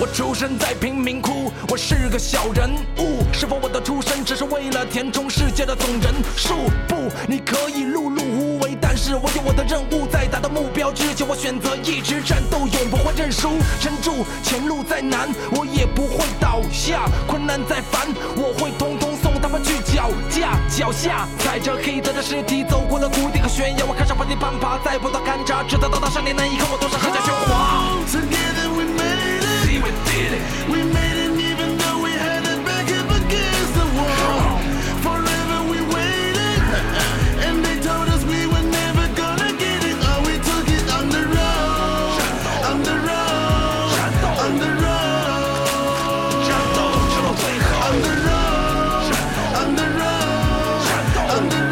我出生在贫民窟，我是个小人物。是否我的出生只是为了填充世界的总人数？不，你可以碌碌无为，但是我有我的任务，在达到目标之前，我选择一直战斗，永不会认输。撑住，前路再难，我也不会倒下。困难再烦，我会统统送他们去脚架。脚下踩着黑色的尸体，走过了谷底和悬崖，我看上房顶攀爬，再不到勘察，直到到达山顶那一刻，我多少阖家喧哗。 Together we made it. See we did it. We made it even though we had it back up against the wall. Forever we waited, and they told us we were never gonna get it. Oh, we took it on the road, on the road, on the road. 战斗直到最后。 On the road, on the road, on the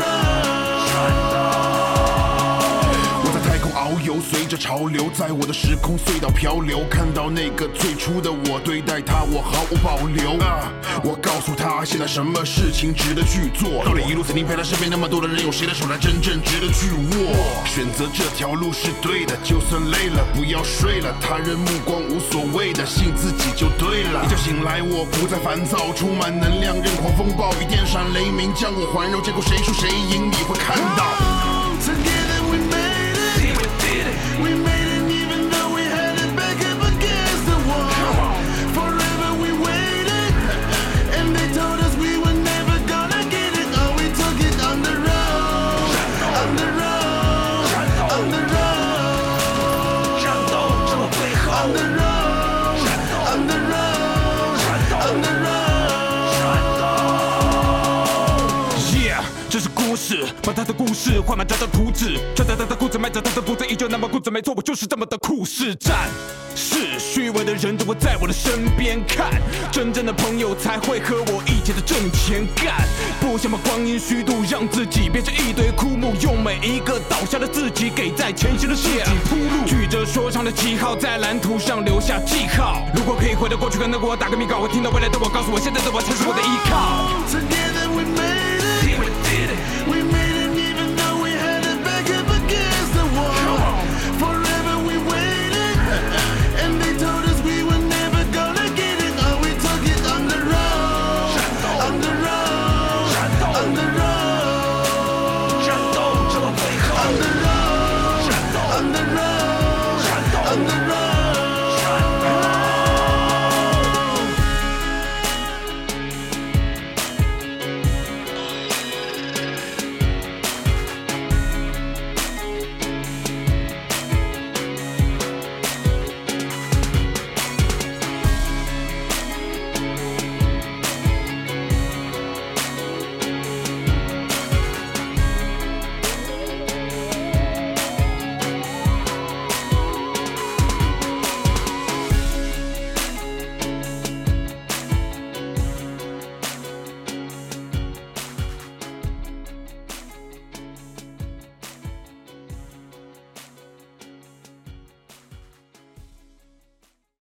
road. 我在太空遨游，随着潮流，在我的时空隧道漂流。看到那个最初的我，对待他我毫无保留。我告诉他，现在什么事情值得去做。到底一路曾经陪他身边那么多的人，有谁的手才真正值得去握？选择这条路是对的，就算累了不要睡了。他人目光无所谓的，信自己就对了。一觉醒来，我不再烦躁，充满能量，任狂风暴雨电闪雷鸣将我环绕。结果谁输谁赢，你会看到。Together we made it. See we did it. We made it even though we had it back up against the wall. Forever we waited, and they told us we were never gonna get it. Oh, we took it on the road, on the road, on the road. 战斗直到最后。 On the road, on the road, on the road. Yeah， 这是故事，把他的故事画满他的图纸，穿着他的裤子，迈着他的步子，依旧那么固执。没错，我就是这么的酷似战士。虚伪的人都会在我的身边看，真正的朋友才会和我一起的挣钱干。不想把光阴虚度，让自己变成一堆枯木，用每一个倒下的自己给在前行的自己铺路。举着说唱的旗号，在蓝图上留下记号。如果可以回到过去，跟着我打个米稿，会听到未来的我告诉我，现在的我才是我的依靠。 Together we made